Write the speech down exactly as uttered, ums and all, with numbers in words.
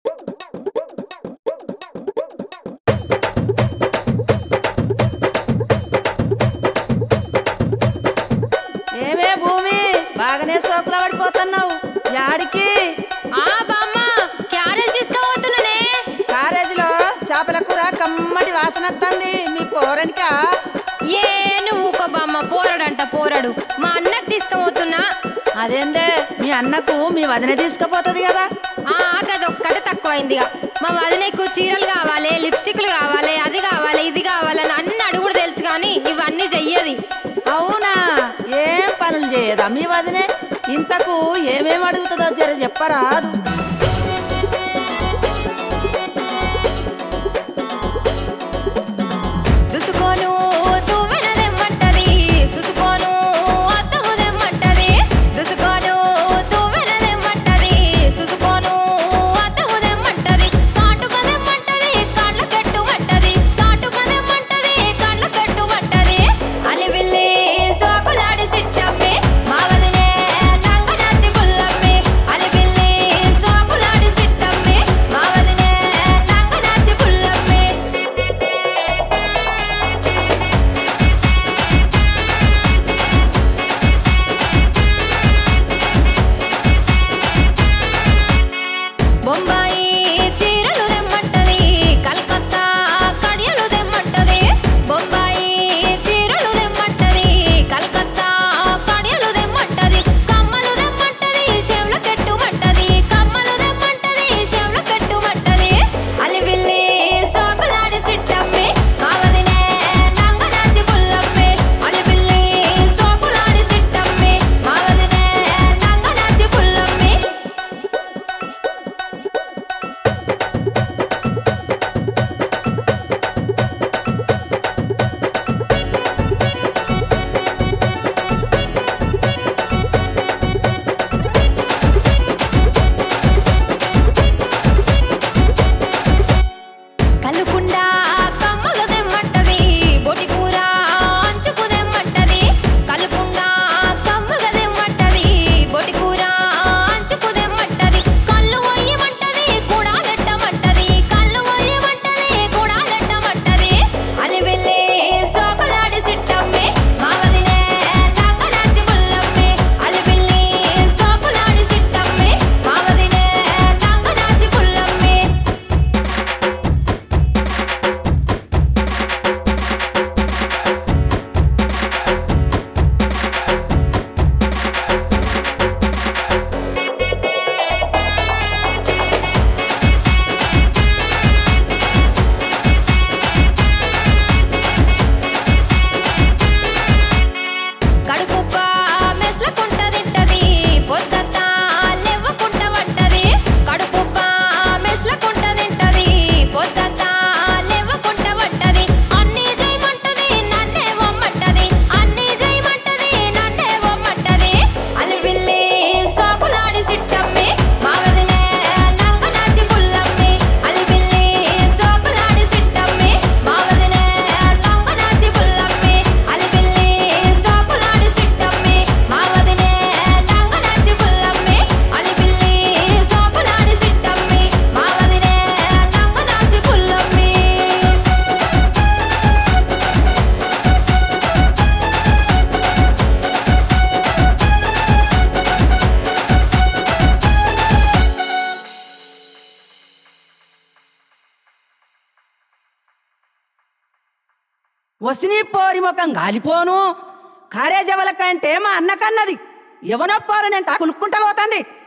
ఏమే భూమి బాగానే సోకుల పడిపోతున్నావు యాడికి? ఆ బామ్మ క్యారేజ్ తీసుకుపోతున్నానే. కాలేజీలో చేపల కూర కమ్మటి వాసన వస్తుంది. మీ పోరనికా? ఏ నువ్వు ఊకో బామ్మ, పోరడంట పోరడు. మా అన్నకు తీసుకుపోతున్నా. అదేందే మీ అన్నకు మీ వదిన తీసుకుపోతుంది కదా? ఆ గదొక్కటే తక్కువైందిగా. మా వదినకు చీరలు కావాలి, లిప్స్టిక్లు కావాలి, అది కావాలి, ఇది కావాలని అన్ని అడుగుడు తెలుసు కానీ ఇవన్నీ చెయ్యది. అవునా? ఏం పనులు చేయదా మీ వదినే? ఇంతకు ఏమేమి అడుగుతుందో జర చెప్పరాదు. దుసుకోను తువ్వెన దెమ్మంటది, సుసుకోను అద్దము దెమ్మంటది. దుసుకోను తువ్వెన దెమ్మంటది, సుసుకోను అద్దము దెమ్మంటది. కాటుక దెమ్మంటది, కళ్ళ కట్టుమంటది. కాటుక దెమ్మంటది, కళ్ళ కట్టుమంటది. అలివిల్లి సోకులాడి సిట్టమ్మి, మా వదినే నంగనాచి పుల్లమ్మి. అలివిల్లి సోకులాడి సిట్టమ్మి, మా వదినే నంగనాచి పుల్లమ్మి. బొంబాయి చీరలు దెమ్మంటది, కలకత్తా కడియలు దెమ్మంటది. బొంబాయి చీరలు దెమ్మంటది, కలకత్తా కడియలు దెమ్మంటది. కమ్మలు దెమ్మంటది, చెవుల కట్టుమంటది. కమ్మలు దెమ్మంటది, చెవుల కట్టుమంటది. అలివిల్లి సోకులాడి సిట్టమ్మి, మా వదినే నంగనాచి పుల్లమ్మి. అలివిల్లి సోకులాడి సిట్టమ్మి, మా వదినే నంగనాచి పుల్లమ్మి. కలుకుండా కమ్మలు దెమ్మంటది, బొటి కూర అంచుకు దెమ్మంటది. కలుకుండా కమ్మలు దెమ్మంటది, బొటి కూర అంచుకు దెమ్మంటది. కళ్ళు వయ్యమంటది, కూడాలెట్టమంటది. కళ్ళు వయ్యమంటది, కూడాలెట్టమంటది. అలివెల్లి సోకులాడి సిట్టమ్మి, మా వదినే నంగనాచి పుల్లమ్మి. అలివెల్లి సోకులాడి సిట్టమ్మి, మా వదినే నంగనాచి పుల్లమ్మి. కడుపుప్ప మెస్లకుంట తింటది, పొద్దంతా లెవ్వకుంట వంటది. కడుపుప్ప మెస్లకుంట తింటది, పొద్దంతా లెవ్వకుంట వంటది. అన్నీ చేయమంటది, నన్నే వమ్మంటది. అన్నీ చేయమంటది, నన్నే వమ్మంటది. అలివిల్లి సోకులాడి సిట్టమ్మి, మా వదినే నంగనాచి పుల్లమ్మి. అలివిల్లి సోకులాడి సిట్టమ్మి, మా వదినే నంగనాచి పుల్లమ్మి. అలివిల్లి సోకులాడి సిట్టమ్మి, మా వదినే నంగనాచి పుల్లమ్మి. అలివిల్లి సోకులాడి సిట్టమ్మి, మా వదినే నంగనాచి పుల్లమ్మి. వసిని పోరి ముఖం గాలిపోను. కారేజవల కంటే మా అన్నకన్నది ఎవనో పోరనంట కులుక్కుంటా పోతుంది.